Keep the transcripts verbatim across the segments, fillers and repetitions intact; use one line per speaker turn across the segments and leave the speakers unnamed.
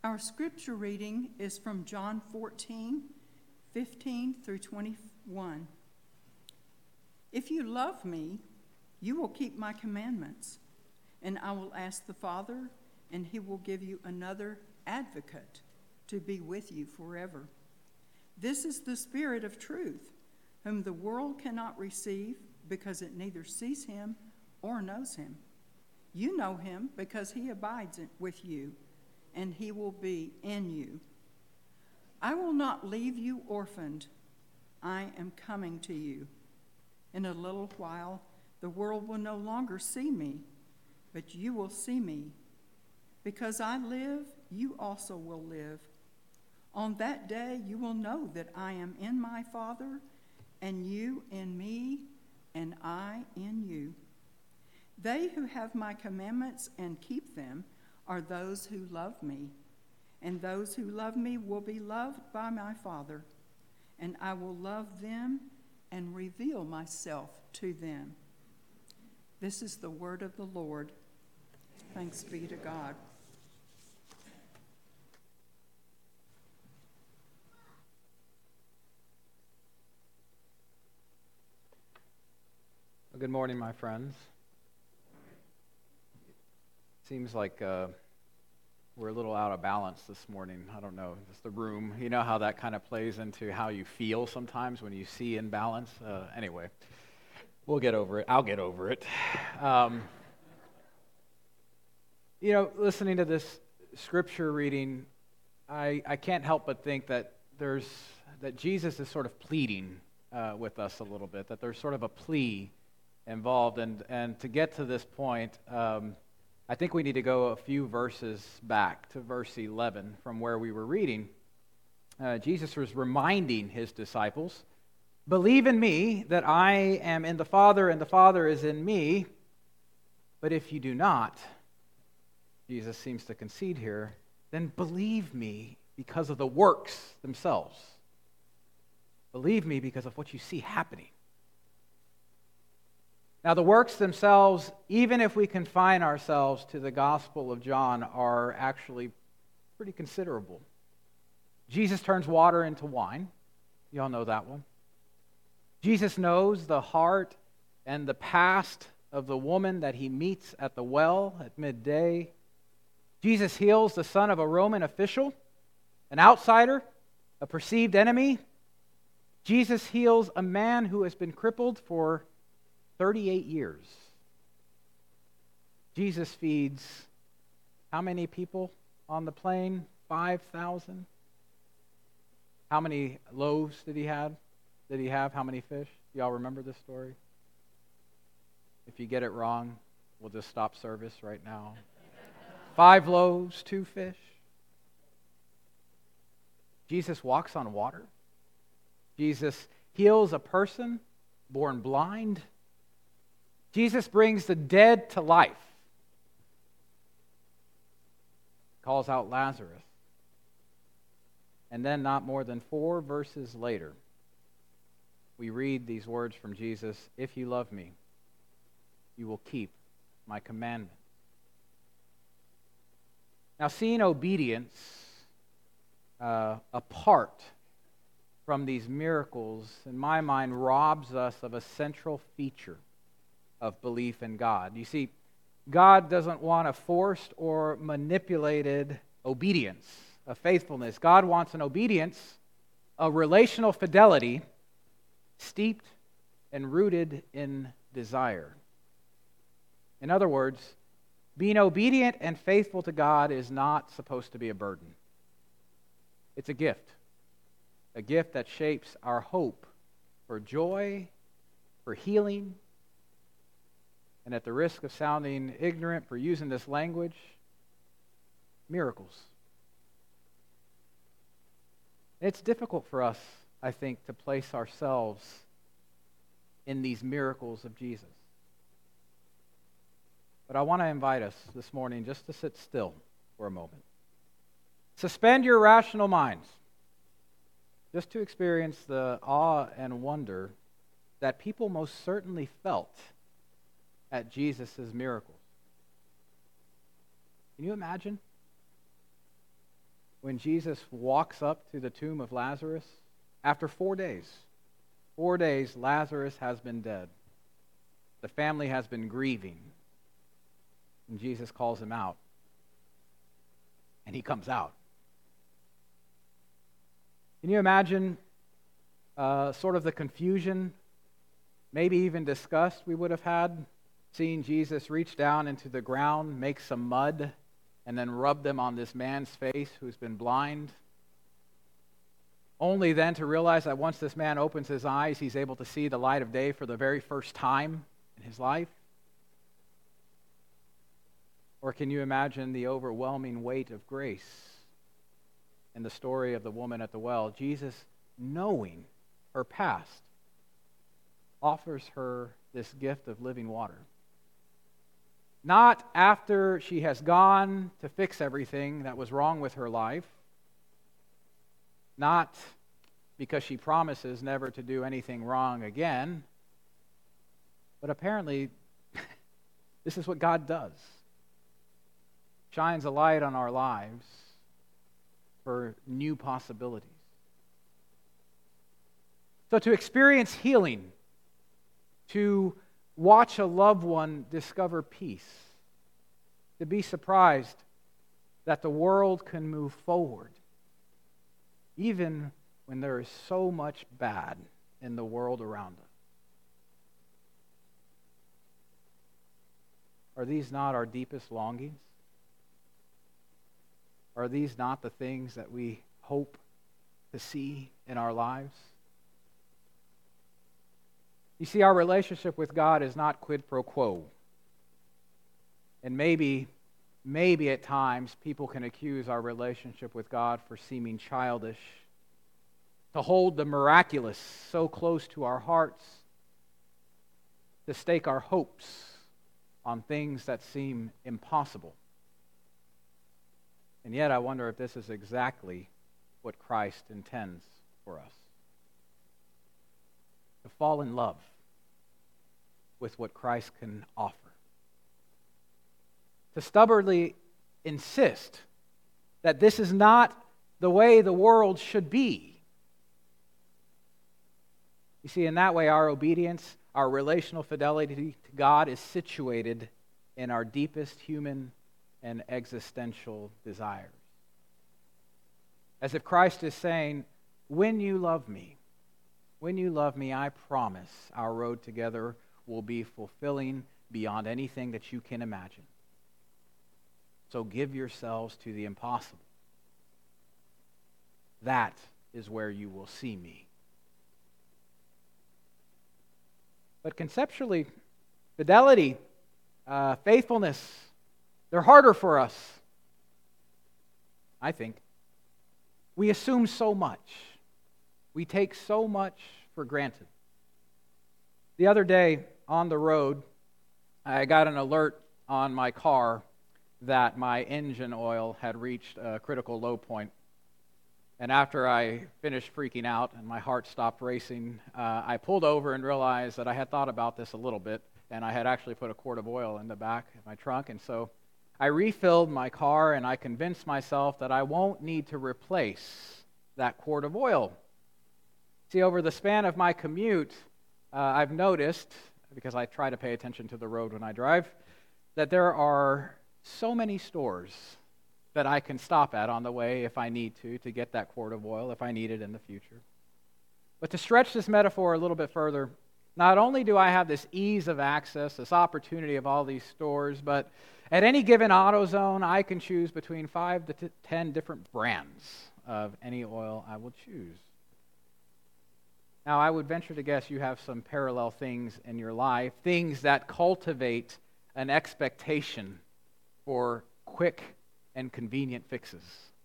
Our scripture reading is from John fourteen, fifteen through twenty-one. If you love me, you will keep my commandments, and I will ask the Father, and he will give you another advocate to be with you forever. This is the Spirit of truth, whom the world cannot receive because it neither sees him or knows him. You know him because he abides with you, and he will be in you. I will not leave you orphaned. I am coming to you. In a little while, the world will no longer see me, but you will see me. Because I live, you also will live. On that day, you will know that I am in my Father, and you in me, and I in you. They who have my commandments and keep them are those who love me, and those who love me will be loved by my Father, and I will love them and reveal myself to them. This is the word of the Lord. Thanks be to God.
Well, good morning, my friends. Seems like uh, we're a little out of balance this morning. I don't know, just the room. You know how that kind of plays into how you feel sometimes when you see imbalance? Uh, anyway, we'll get over it. I'll get over it. Um, you know, listening to this scripture reading, I, I can't help but think that there's that Jesus is sort of pleading uh, with us a little bit, that there's sort of a plea involved. And, and to get to this point, um, I think we need to go a few verses back to verse eleven from where we were reading. Uh, Jesus was reminding his disciples, "Believe in me that I am in the Father and the Father is in me. But if you do not," Jesus seems to concede here, "then believe me because of the works themselves. Believe me because of what you see happening." Now, the works themselves, even if we confine ourselves to the Gospel of John, are actually pretty considerable. Jesus turns water into wine. You all know that one. Jesus knows the heart and the past of the woman that he meets at the well at midday. Jesus heals the son of a Roman official, an outsider, a perceived enemy. Jesus heals a man who has been crippled for thirty-eight years. Jesus feeds how many people on the plain? five thousand. How many loaves did he have? Did he have? How many fish? Y'all remember this story? If you get it wrong, we'll just stop service right now. Five loaves, two fish. Jesus walks on water. Jesus heals a person born blind. Jesus brings the dead to life. Calls out Lazarus. And then not more than four verses later, we read these words from Jesus, "If you love me, you will keep my commandment." Now, seeing obedience uh, apart from these miracles, in my mind, robs us of a central feature of belief in God. You see, God doesn't want a forced or manipulated obedience, a faithfulness. God wants an obedience, a relational fidelity steeped and rooted in desire. In other words, being obedient and faithful to God is not supposed to be a burden. It's a gift, a gift that shapes our hope for joy, for healing, and at the risk of sounding ignorant for using this language, miracles. It's difficult for us, I think, to place ourselves in these miracles of Jesus. But I want to invite us this morning just to sit still for a moment. Suspend your rational minds, just to experience the awe and wonder that people most certainly felt at Jesus' miracles. Can you imagine? when Jesus walks up to the tomb of Lazarus, after four days, four days, Lazarus has been dead. The family has been grieving. And Jesus calls him out. And he comes out. Can you imagine uh, sort of the confusion, maybe even disgust we would have had, seeing Jesus reach down into the ground, make some mud, and then rub them on this man's face who's been blind? Only then to realize that once this man opens his eyes, he's able to see the light of day for the very first time in his life? Or can you imagine the overwhelming weight of grace in the story of the woman at the well? Jesus, knowing her past, offers her this gift of living water. Not after she has gone to fix everything that was wrong with her life, not because she promises never to do anything wrong again, but apparently this is what God does. Shines a light on our lives for new possibilities. So to experience healing, to watch a loved one discover peace, to be surprised that the world can move forward, even when there is so much bad in the world around us. Are these not our deepest longings? Are these not the things that we hope to see in our lives? You see, our relationship with God is not quid pro quo. And maybe, maybe at times people can accuse our relationship with God for seeming childish. To hold the miraculous so close to our hearts, to stake our hopes on things that seem impossible. And yet I wonder if this is exactly what Christ intends for us. To fall in love with what Christ can offer. To stubbornly insist that this is not the way the world should be. You see, in that way, our obedience, our relational fidelity to God is situated in our deepest human and existential desires. As if Christ is saying, when you love me, when you love me, I promise our road together will be fulfilling beyond anything that you can imagine. So give yourselves to the impossible. That is where you will see me. But conceptually, fidelity, uh, faithfulness, they're harder for us, I think. We assume so much. We take so much for granted. The other day on the road, I got an alert on my car that my engine oil had reached a critical low point. And after I finished freaking out and my heart stopped racing, uh, I pulled over and realized that I had thought about this a little bit, and I had actually put a quart of oil in the back of my trunk. And so I refilled my car, and I convinced myself that I won't need to replace that quart of oil. See, over the span of my commute, uh, I've noticed, because I try to pay attention to the road when I drive, that there are so many stores that I can stop at on the way if I need to, to get that quart of oil if I need it in the future. But to stretch this metaphor a little bit further, not only do I have this ease of access, this opportunity of all these stores, but at any given AutoZone, I can choose between five to t- ten different brands of any oil I will choose. Now, I would venture to guess you have some parallel things in your life, things that cultivate an expectation for quick and convenient fixes.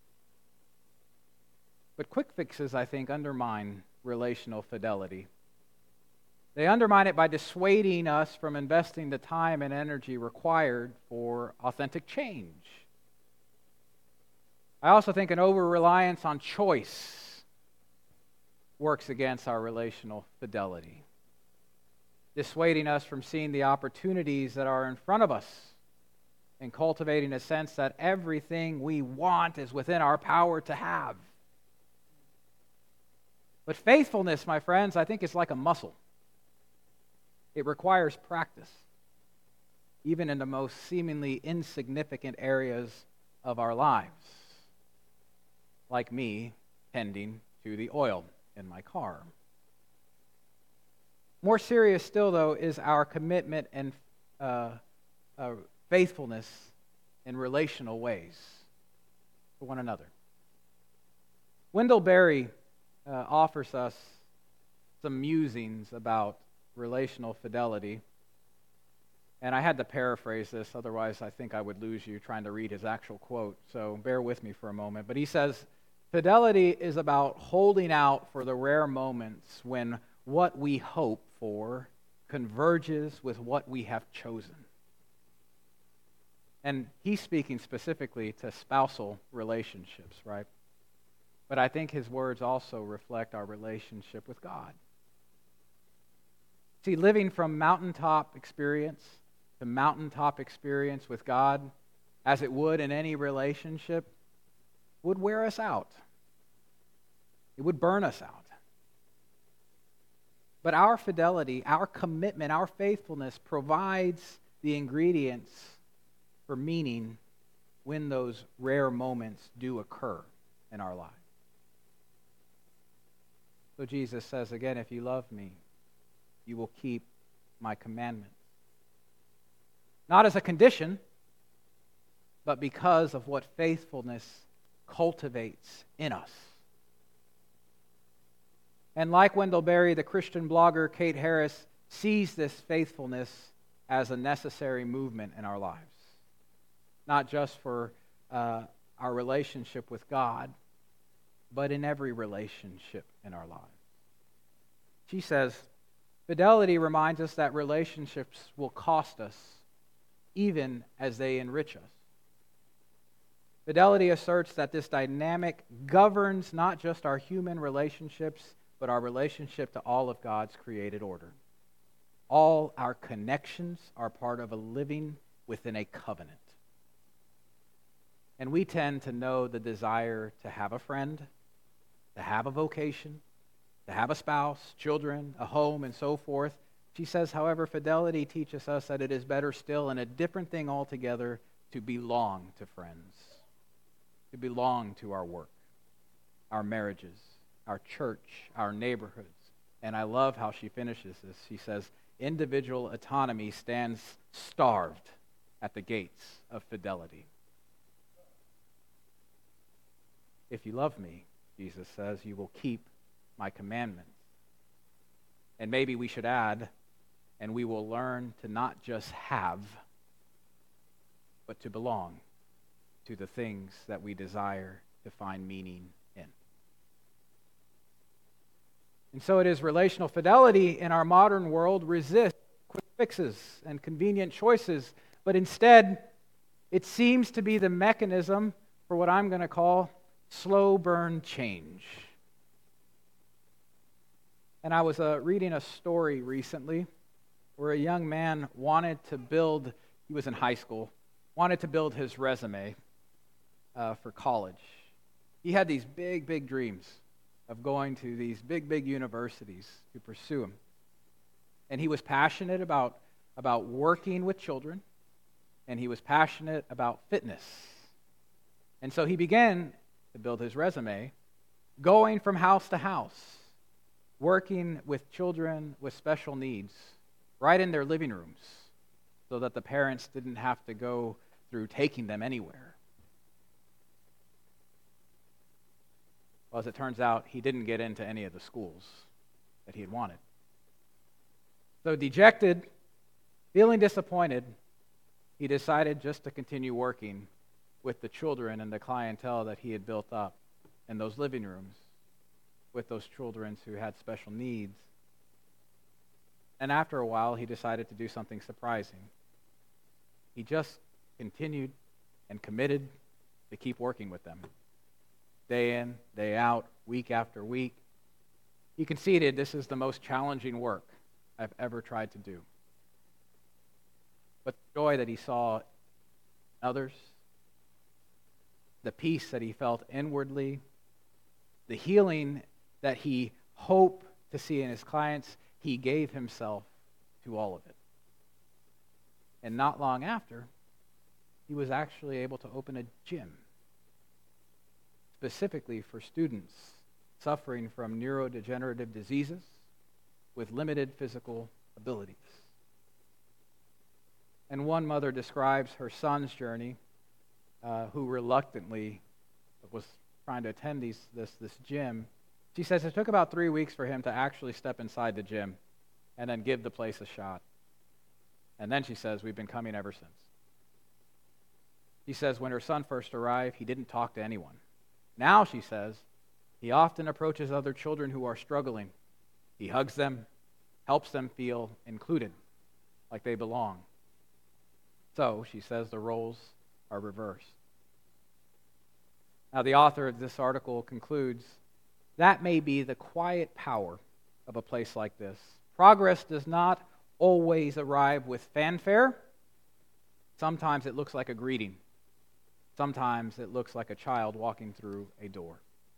But quick fixes, I think, undermine relational fidelity. They undermine it by dissuading us from investing the time and energy required for authentic change. I also think an over-reliance on choice works against our relational fidelity, dissuading us from seeing the opportunities that are in front of us and cultivating a sense that everything we want is within our power to have. But faithfulness, my friends, I think is like a muscle. It requires practice, even in the most seemingly insignificant areas of our lives, like me tending to the oil in my car. More serious still, though, is our commitment and uh, uh, faithfulness in relational ways to one another. Wendell Berry uh, offers us some musings about relational fidelity. And I had to paraphrase this, otherwise I think I would lose you trying to read his actual quote. So bear with me for a moment. But he says, fidelity is about holding out for the rare moments when what we hope for converges with what we have chosen. And he's speaking specifically to spousal relationships, right? But I think his words also reflect our relationship with God. See, living from mountaintop experience to mountaintop experience with God, as it would in any relationship, would wear us out. It would burn us out. But our fidelity, our commitment, our faithfulness provides the ingredients for meaning when those rare moments do occur in our lives. So Jesus says again, if you love me, you will keep my commandments. Not as a condition, but because of what faithfulness cultivates in us. And like Wendell Berry, the Christian blogger Kate Harris sees this faithfulness as a necessary movement in our lives. Not just for uh, our relationship with God, but in every relationship in our lives. She says, fidelity reminds us that relationships will cost us, even as they enrich us. Fidelity asserts that this dynamic governs not just our human relationships, but our relationship to all of God's created order. All our connections are part of a living within a covenant. And we tend to know the desire to have a friend, to have a vocation, to have a spouse, children, a home, and so forth. She says, however, fidelity teaches us that it is better still and a different thing altogether to belong to friends, to belong to our work, our marriages, our church, our neighborhoods. And I love how she finishes this. She says, individual autonomy stands starved at the gates of fidelity. If you love me, Jesus says, you will keep my commandments. And maybe we should add, and we will learn to not just have, but to belong to the things that we desire to find meaning in. And so it is relational fidelity in our modern world resists quick fixes and convenient choices, but instead it seems to be the mechanism for what I'm going to call slow burn change. And I was uh, reading a story recently where a young man wanted to build, he was in high school, wanted to build his resume uh, for college. He had these big, big dreams of going to these big, big universities to pursue them. And he was passionate about, about working with children, and he was passionate about fitness. And so he began to build his resume, going from house to house, working with children with special needs, right in their living rooms, so that the parents didn't have to go through taking them anywhere. Well, as it turns out, he didn't get into any of the schools that he had wanted. So dejected, feeling disappointed, he decided just to continue working with the children and the clientele that he had built up in those living rooms with those children who had special needs. And after a while, he decided to do something surprising. He just continued and committed to keep working with them. Day in, day out, week after week. He conceded, this is the most challenging work I've ever tried to do. But the joy that he saw others, the peace that he felt inwardly, the healing that he hoped to see in his clients, he gave himself to all of it. And not long after, he was actually able to open a gym specifically for students suffering from neurodegenerative diseases with limited physical abilities. And one mother describes her son's journey, uh, who reluctantly was trying to attend these, this, this gym. She says it took about three weeks for him to actually step inside the gym and then give the place a shot. And then she says, we've been coming ever since. She says when her son first arrived, he didn't talk to anyone. Now, she says, he often approaches other children who are struggling. He hugs them, helps them feel included, like they belong. So, she says, the roles are reversed. Now, the author of this article concludes, that may be the quiet power of a place like this. Progress does not always arrive with fanfare. Sometimes it looks like a greeting. Sometimes it looks like a child walking through a door.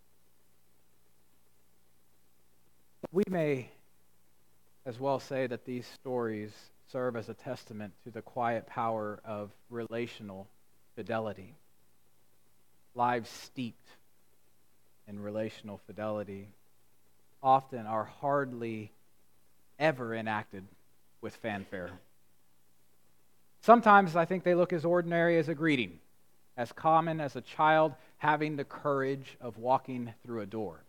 We may as well say that these stories serve as a testament to the quiet power of relational fidelity. Lives steeped in relational fidelity often are hardly ever enacted with fanfare. Sometimes I think they look as ordinary as a greeting, as common as a child having the courage of walking through a door.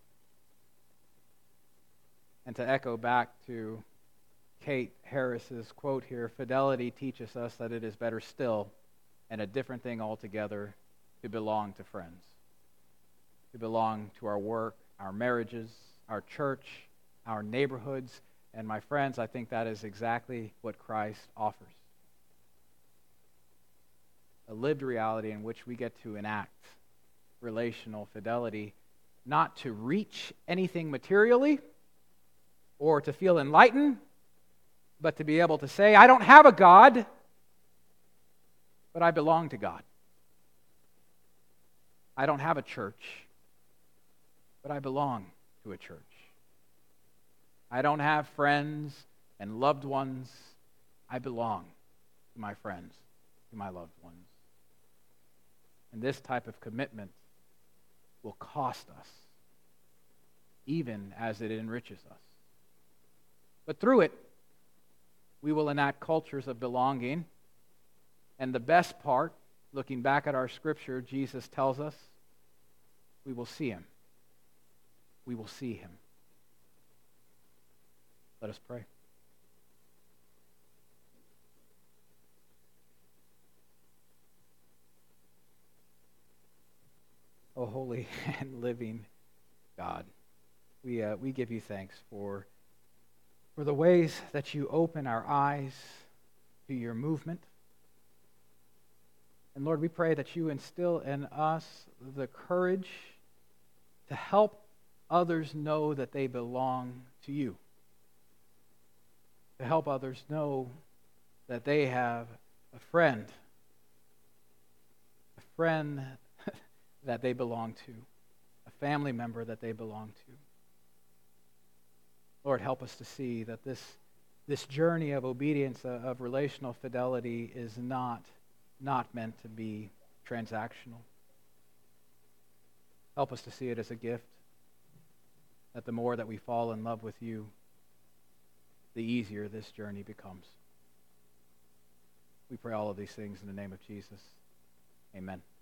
And to echo back to Kate Harris's quote here, fidelity teaches us that it is better still and a different thing altogether to belong to friends, to belong to our work, our marriages, our church, our neighborhoods. And my friends, I think that is exactly what Christ offers. A lived reality in which we get to enact relational fidelity, not to reach anything materially or to feel enlightened, but to be able to say, I don't have a God, but I belong to God. I don't have a church, but I belong to a church. I don't have friends and loved ones. I belong to my friends, to my loved ones. And this type of commitment will cost us, even as it enriches us. But through it, we will enact cultures of belonging. And the best part, looking back at our scripture, Jesus tells us, we will see him. We will see him. Let us pray. O holy and living God, we uh, we give you thanks for, for the ways that you open our eyes to your movement. And Lord, we pray that you instill in us the courage to help others know that they belong to you. To help others know that they have a friend, a friend that they belong to, a family member that they belong to. Lord, help us to see that this, this journey of obedience, uh, of relational fidelity is not, not meant to be transactional. Help us to see it as a gift, that the more that we fall in love with you, the easier this journey becomes. We pray all of these things in the name of Jesus. Amen.